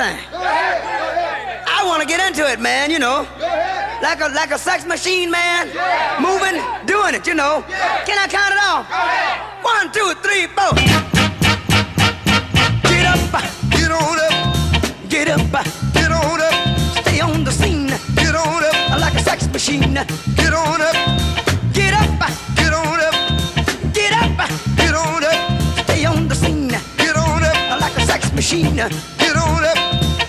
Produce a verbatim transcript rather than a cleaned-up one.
thing. I want to get into it, man, you know. Like a, like a sex machine, man. Moving, doing it, you know. Can I count it off? One, two, three, four. Get up. Get on up. Get up. Get on up. Stay on the scene. Get on up. Like a sex machine. Get on up. Get up. Get on up. Get up. Get on up. Stay on the scene. Get on up. Like a sex machine.